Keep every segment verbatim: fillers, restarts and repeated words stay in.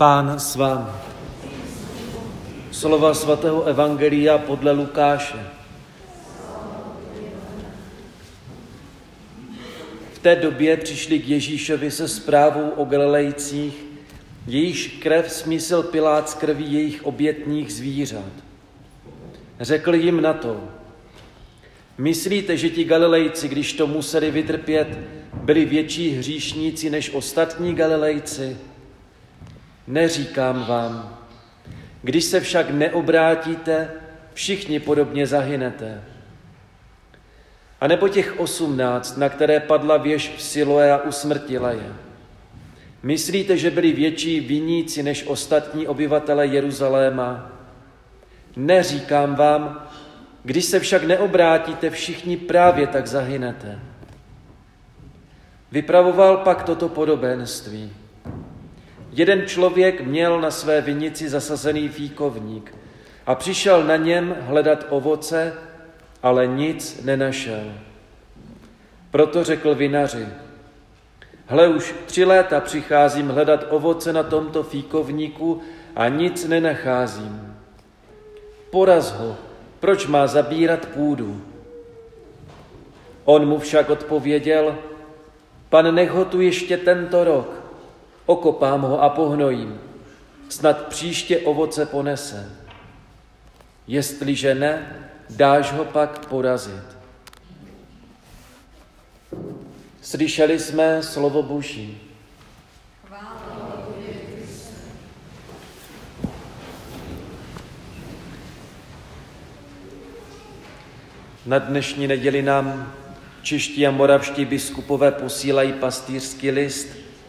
Pán s vámi. Slova svatého evangelia podle Lukáše. V té době přišli k Ježíšovi se zprávou o Galilejcích, jejichž krev smísil Pilát z krví jejich obětních zvířat. Řekl jim na to: myslíte, že ti Galilejci, když to museli vytrpět, byli větší hříšníci než ostatní Galilejci? Neříkám vám. Když se však neobrátíte, všichni podobně zahynete. A nebo těch osmnáct, na které padla věž v Siloé a usmrtila je. Myslíte, že byli větší viníci než ostatní obyvatele Jeruzaléma? Neříkám vám, když se však neobrátíte, všichni právě tak zahynete. Vypravoval pak toto podobenství. Jeden člověk měl na své vinici zasazený fíkovník a přišel na něm hledat ovoce, ale nic nenašel. Proto řekl vinaři: hle, už tři léta přicházím hledat ovoce na tomto fíkovníku a nic nenacházím. Poraz ho, proč má zabírat půdu? On mu však odpověděl: Pan, nech ho tu ještě tento rok, okopám ho a pohnojím, snad příště ovoce ponese. Jestliže ne, dáš ho pak porazit. Slyšeli jsme slovo Boží. Na dnešní neděli nám čeští a moravští biskupové posílají pastýřský list.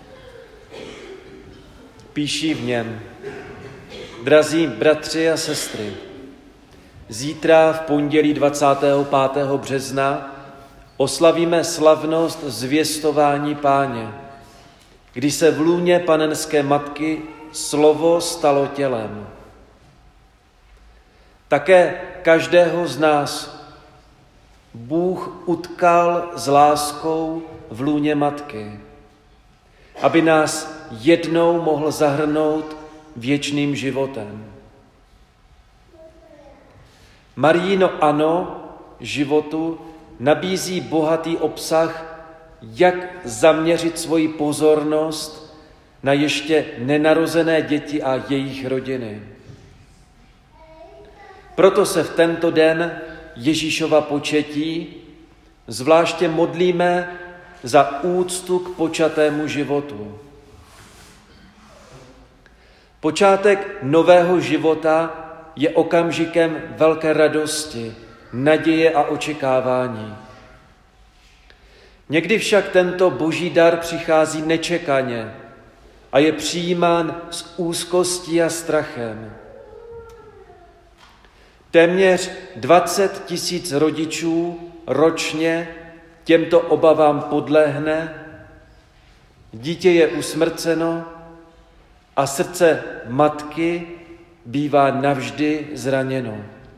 Píší v něm: drazí bratři a sestry, zítra v pondělí dvacátého pátého března oslavíme slavnost zvěstování Páně, kdy se v lůně panenské matky slovo stalo tělem. Také každého z nás Bůh utkal s láskou v lůně matky, aby nás jednou mohl zahrnout věčným životem. Marijino ano životu nabízí bohatý obsah, jak zaměřit svoji pozornost na ještě nenarozené děti a jejich rodiny. Proto se v tento den Ježíšova početí zvláště modlíme za úctu k počatému životu. Počátek nového života je okamžikem velké radosti, naděje a očekávání. Někdy však tento boží dar přichází nečekaně a je přijímán s úzkostí a strachem. Téměř dvacet tisíc rodičů ročně těmto obavám podlehne, dítě je usmrceno a srdce matky bývá navždy zraněno.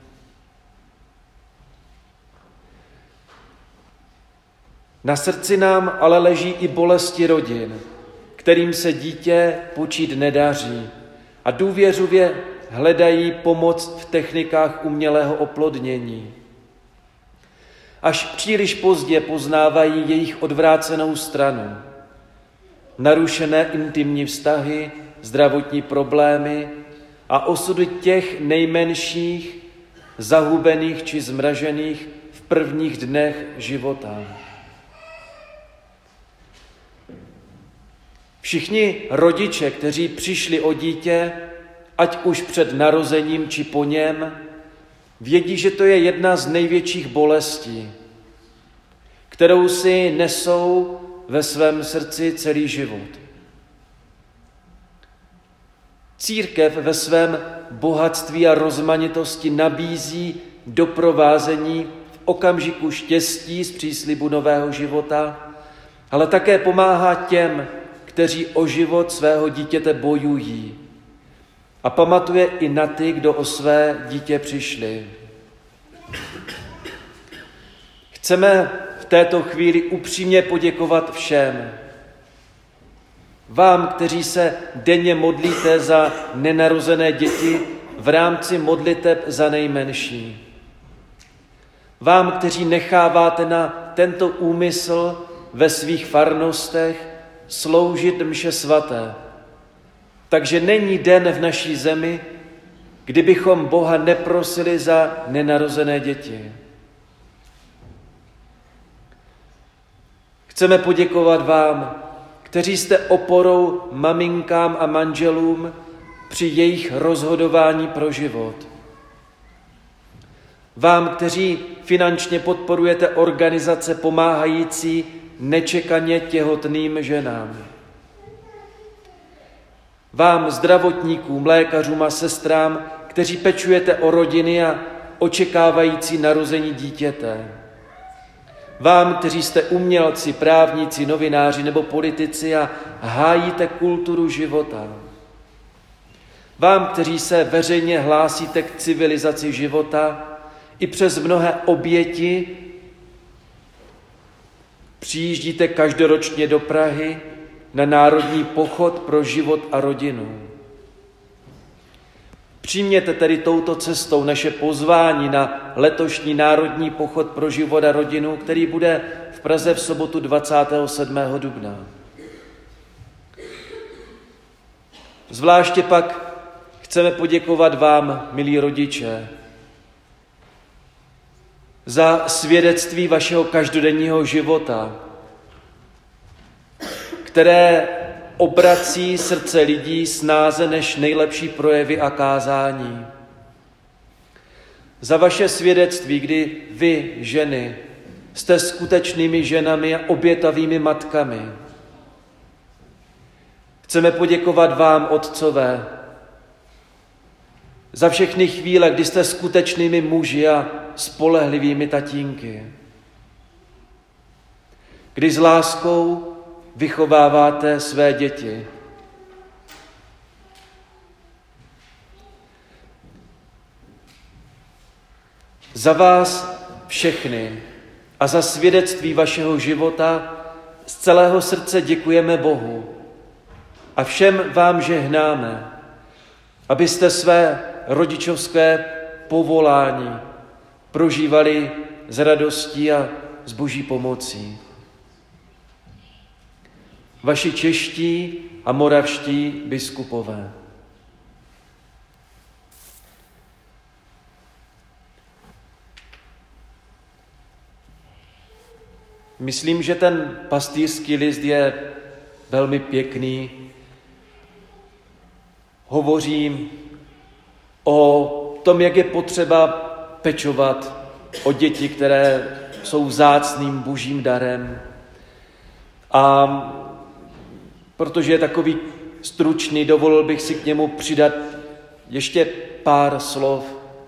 Na srdci nám ale leží i bolesti rodin, kterým se dítě počít nedaří a důvěřivě hledají pomoc v technikách umělého oplodnění. Až příliš pozdě poznávají jejich odvrácenou stranu. Narušené intimní vztahy, zdravotní problémy a osudy těch nejmenších, zahubených či zmražených v prvních dnech života. Všichni rodiče, kteří přišli o dítě, ať už před narozením či po něm, vědí, že to je jedna z největších bolestí, kterou si nesou ve svém srdci celý život. Církev ve svém bohatství a rozmanitosti nabízí doprovázení v okamžiku štěstí z příslibu nového života, ale také pomáhá těm, kteří o život svého dítěte bojují, a pamatuje i na ty, kdo o své dítě přišli. Chceme v této chvíli upřímně poděkovat všem, Vám, kteří se denně modlíte za nenarozené děti v rámci modliteb za nejmenší. Vám, kteří necháváte na tento úmysl ve svých farnostech sloužit mše svaté. Takže není den v naší zemi, kdybychom Boha neprosili za nenarozené děti. Chceme poděkovat vám, kteří jste oporou maminkám a manželům při jejich rozhodování pro život. Vám, kteří finančně podporujete organizace pomáhající nečekaně těhotným ženám. Vám, zdravotníkům, lékařům a sestrám, kteří pečujete o rodiny a očekávající narození dítěte. Vám, kteří jste umělci, právníci, novináři nebo politici a hájíte kulturu života. Vám, kteří se veřejně hlásíte k civilizaci života, i přes mnohé oběti přijíždíte každoročně do Prahy na národní pochod pro život a rodinu. Přijměte tedy touto cestou naše pozvání na letošní národní pochod pro život a rodinu, který bude v Praze v sobotu dvacátého sedmého dubna. Zvláště pak chceme poděkovat vám, milí rodiče, za svědectví vašeho každodenního života, které obrací srdce lidí snáze než nejlepší projevy a kázání. Za vaše svědectví, kdy vy, ženy, jste skutečnými ženami a obětavými matkami. Chceme poděkovat vám, otcové, za všechny chvíle, kdy jste skutečnými muži a spolehlivými tatínky. Kdy s láskou vychováváte své děti. Za vás všechny a za svědectví vašeho života z celého srdce děkujeme Bohu a všem vám žehnáme, abyste své rodičovské povolání prožívali s radostí a s Boží pomocí. Vaši čeští a moravští biskupové. Myslím, že ten pastýřský list je velmi pěkný. Hovoří o tom, jak je potřeba pečovat o děti, které jsou vzácným božím darem. A protože je takový stručný, dovolil bych si k němu přidat ještě pár slov.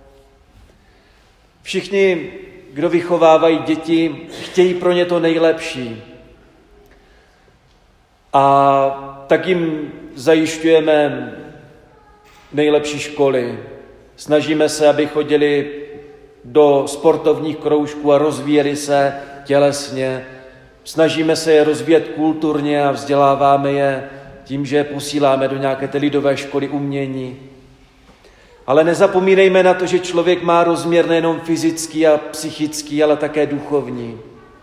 Všichni, kdo vychovávají děti, chtějí pro ně to nejlepší. A tak jim zajišťujeme nejlepší školy. Snažíme se, aby chodili do sportovních kroužků a rozvíjeli se tělesně. Snažíme se je rozvíjet kulturně a vzděláváme je tím, že je posíláme do nějaké té lidové školy umění. Ale nezapomínejme na to, že člověk má rozměr nejenom fyzický a psychický, ale také duchovní.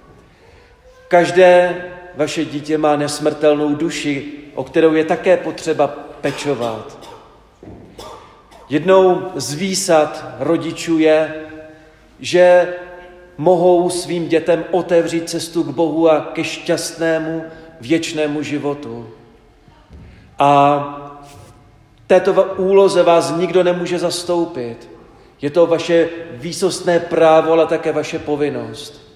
Každé vaše dítě má nesmrtelnou duši, o kterou je také potřeba pečovat. Jednou z výsad rodičů je, že mohou svým dětem otevřít cestu k Bohu a ke šťastnému věčnému životu. A v této úloze vás nikdo nemůže zastoupit. Je to vaše výsostné právo, ale také vaše povinnost.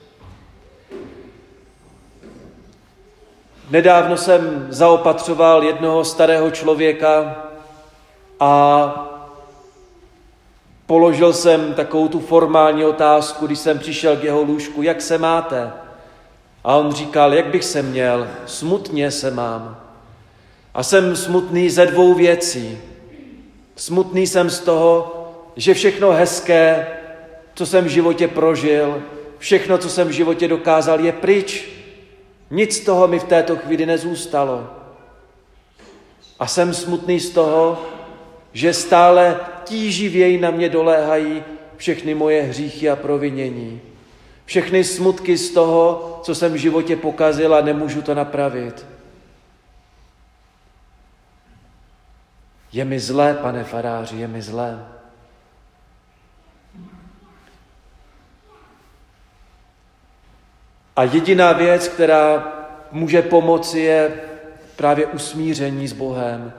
Nedávno jsem zaopatřoval jednoho starého člověka a položil jsem takovou tu formální otázku, když jsem přišel k jeho lůžku, jak se máte? A on říkal, jak bych se měl, smutně se mám. A jsem smutný ze dvou věcí. Smutný jsem z toho, že všechno hezké, co jsem v životě prožil, všechno, co jsem v životě dokázal, je pryč. Nic z toho mi v této chvíli nezůstalo. A jsem smutný z toho, že stále tíživěji na mě doléhají všechny moje hříchy a provinění. Všechny smutky z toho, co jsem v životě pokazil a nemůžu to napravit. Je mi zlé, pane faráři, je mi zlé. A jediná věc, která může pomoci, je právě usmíření s Bohem.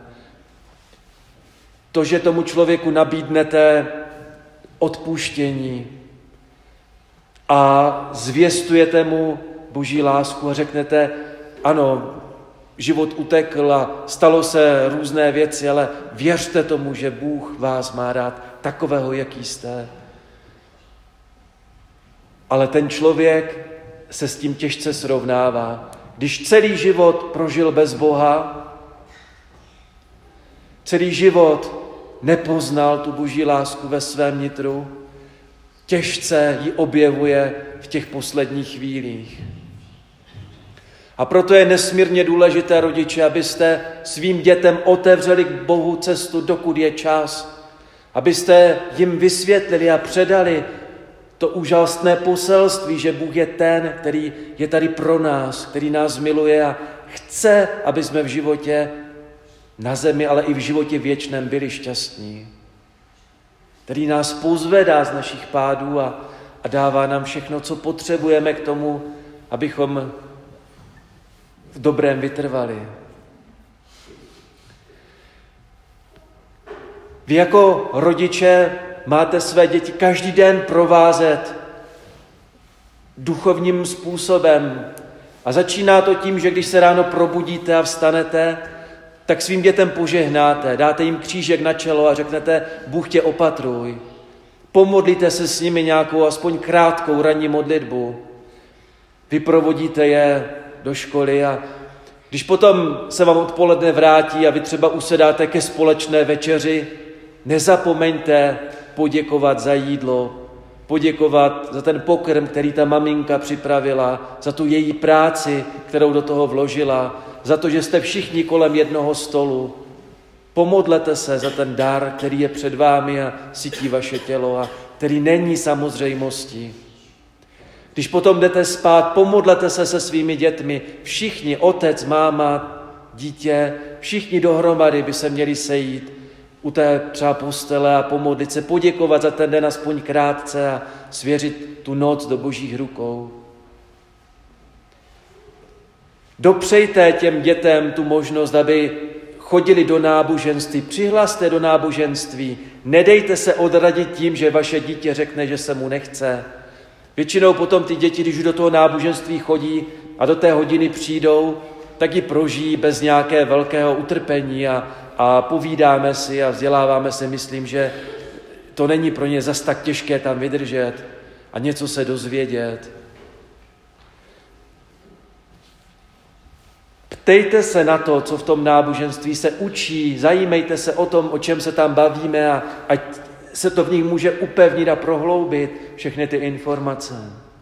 To, že tomu člověku nabídnete odpuštění a zvěstujete mu Boží lásku a řeknete, ano, život utekl a stalo se různé věci, ale věřte tomu, že Bůh vás má rád takového, jaký jste. Ale ten člověk se s tím těžce srovnává. Když celý život prožil bez Boha, celý život nepoznal tu Boží lásku ve svém nitru, těžce ji objevuje v těch posledních chvílích. A proto je nesmírně důležité, rodiče, abyste svým dětem otevřeli k Bohu cestu, dokud je čas. Abyste jim vysvětlili a předali to úžasné poselství, že Bůh je ten, který je tady pro nás, který nás miluje a chce, aby jsme v životě na zemi, ale i v životě věčném byli šťastní. Který nás pozvedá z našich pádů a, a dává nám všechno, co potřebujeme k tomu, abychom v dobrém vytrvali. Vy jako rodiče máte své děti každý den provázet duchovním způsobem. A začíná to tím, že když se ráno probudíte a vstanete, tak svým dětem požehnáte, dáte jim křížek na čelo a řeknete, Bůh tě opatruj. Pomodlíte se s nimi nějakou aspoň krátkou ranní modlitbu. Vyprovodíte je do školy a když potom se vám odpoledne vrátí a vy třeba usedáte ke společné večeři, nezapomeňte poděkovat za jídlo, poděkovat za ten pokrm, který ta maminka připravila, za tu její práci, kterou do toho vložila, za to, že jste všichni kolem jednoho stolu. Pomodlete se za ten dar, který je před vámi a sytí vaše tělo a který není samozřejmostí. Když potom jdete spát, pomodlete se se svými dětmi. Všichni, otec, máma, dítě, všichni dohromady by se měli sejít u té třeba postele a pomodlit se, poděkovat za ten den aspoň krátce a svěřit tu noc do Božích rukou. Dopřejte těm dětem tu možnost, aby chodili do náboženství, přihlaste do náboženství, nedejte se odradit tím, že vaše dítě řekne, že se mu nechce. Většinou potom ty děti, když do toho náboženství chodí a do té hodiny přijdou, tak ji prožijí bez nějaké velkého utrpení a, a povídáme si a vzděláváme se, myslím, že to není pro ně zas tak těžké tam vydržet a něco se dozvědět. Ptejte se na to, co v tom náboženství se učí, zajímejte se o tom, o čem se tam bavíme a ať se to v nich může upevnit a prohloubit všechny ty informace.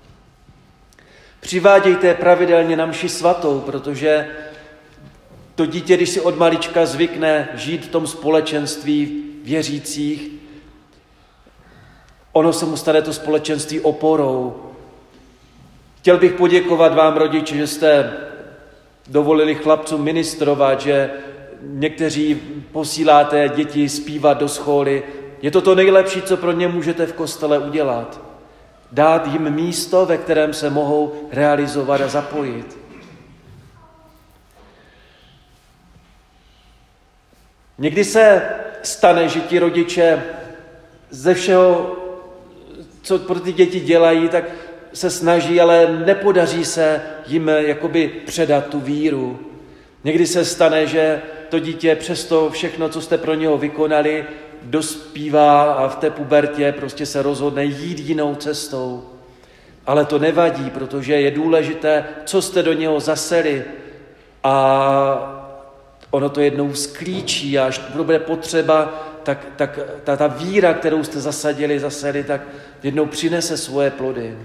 Přivádějte pravidelně na mši svatou, protože to dítě, když si od malička zvykne žít v tom společenství věřících, ono se mu stane to společenství oporou. Chtěl bych poděkovat vám, rodiči, že jste dovolili chlapcům ministrovat, že někteří posíláte děti zpívat do školy. Je to to nejlepší, co pro ně můžete v kostele udělat. Dát jim místo, ve kterém se mohou realizovat a zapojit. Někdy se stane, že ti rodiče ze všeho, co pro ty děti dělají, tak se snaží, ale nepodaří se jim jakoby předat tu víru. Někdy se stane, že to dítě přesto všechno, co jste pro něho vykonali, dospívá a v té pubertě prostě se rozhodne jít jinou cestou. Ale to nevadí, protože je důležité, co jste do něho zaseli a ono to jednou sklíčí a až to bude potřeba, tak, tak ta, ta víra, kterou jste zasadili, zaseli, tak jednou přinese svoje plody.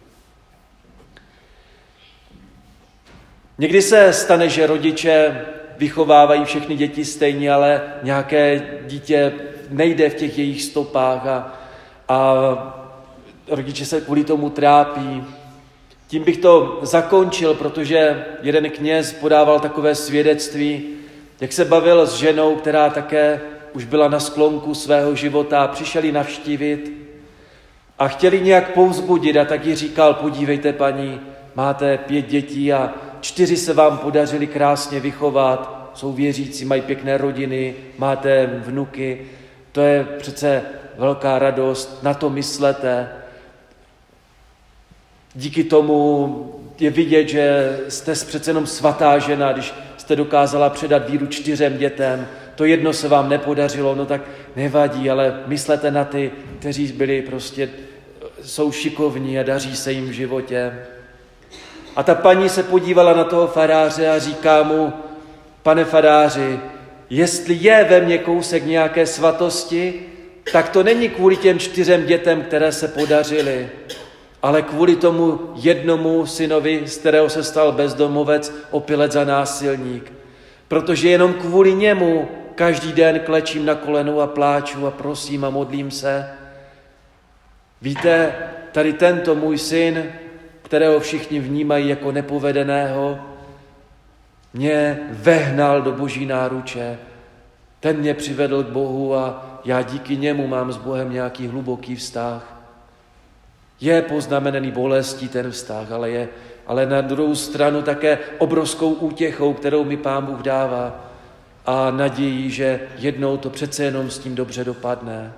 Někdy se stane, že rodiče vychovávají všechny děti stejně, ale nějaké dítě nejde v těch jejich stopách a, a rodiče se kvůli tomu trápí. Tím bych to zakončil, protože jeden kněz podával takové svědectví, jak se bavil s ženou, která také už byla na sklonku svého života a přišel ji navštívit a chtěli nějak povzbudit a tak jí říkal, podívejte paní, máte pět dětí a čtyři se vám podařili krásně vychovat, jsou věřící, mají pěkné rodiny, máte vnuky, to je přece velká radost, na to myslete. Díky tomu je vidět, že jste přece jenom svatá žena, když jste dokázala předat víru čtyřem dětem. To jedno se vám nepodařilo, no tak nevadí, ale myslete na ty, kteří byli prostě, jsou šikovní a daří se jim v životě. A ta paní se podívala na toho faráře a říká mu, pane faráři, jestli je ve mně kousek nějaké svatosti, tak to není kvůli těm čtyřem dětem, které se podařily, ale kvůli tomu jednomu synovi, z kterého se stal bezdomovec, opilec a násilník. Protože jenom kvůli němu každý den klečím na kolenu a pláču a prosím a modlím se. Víte, tady tento můj syn, kterého všichni vnímají jako nepovedeného, mě vehnal do Boží náruče. Ten mě přivedl k Bohu a já díky němu mám s Bohem nějaký hluboký vztah. Je poznamenaný bolestí ten vztah, ale je ale na druhou stranu také obrovskou útěchou, kterou mi Pán Bůh dává a nadějí, že jednou to přece jenom s tím dobře dopadne.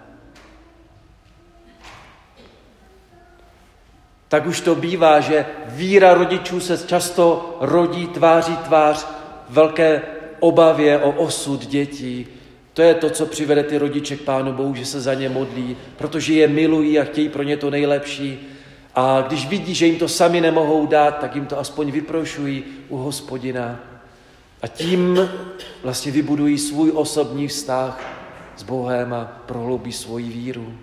Tak už to bývá, že víra rodičů se často rodí tváří tvář velké obavě o osud dětí. To je to, co přivede ty rodiče k Pánu Bohu, že se za ně modlí, protože je milují a chtějí pro ně to nejlepší. A když vidí, že jim to sami nemohou dát, tak jim to aspoň vyprošují u Hospodina. A tím vlastně vybudují svůj osobní vztah s Bohem a prohloubí svoji víru.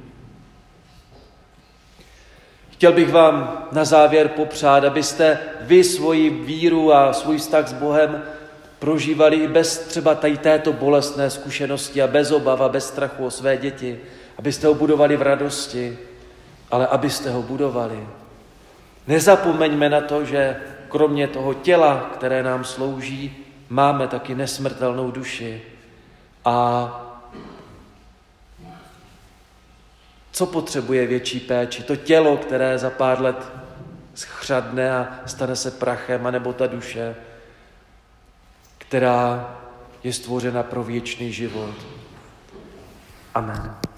Chtěl bych vám na závěr popřát, abyste vy svoji víru a svůj vztah s Bohem prožívali i bez třeba tady této bolestné zkušenosti a bez obav a bez strachu o své děti. Abyste ho budovali v radosti, ale abyste ho budovali. Nezapomeňme na to, že kromě toho těla, které nám slouží, máme taky nesmrtelnou duši. A co potřebuje větší péči? To tělo, které za pár let schřadne a stane se prachem, anebo ta duše, která je stvořena pro věčný život. Amen.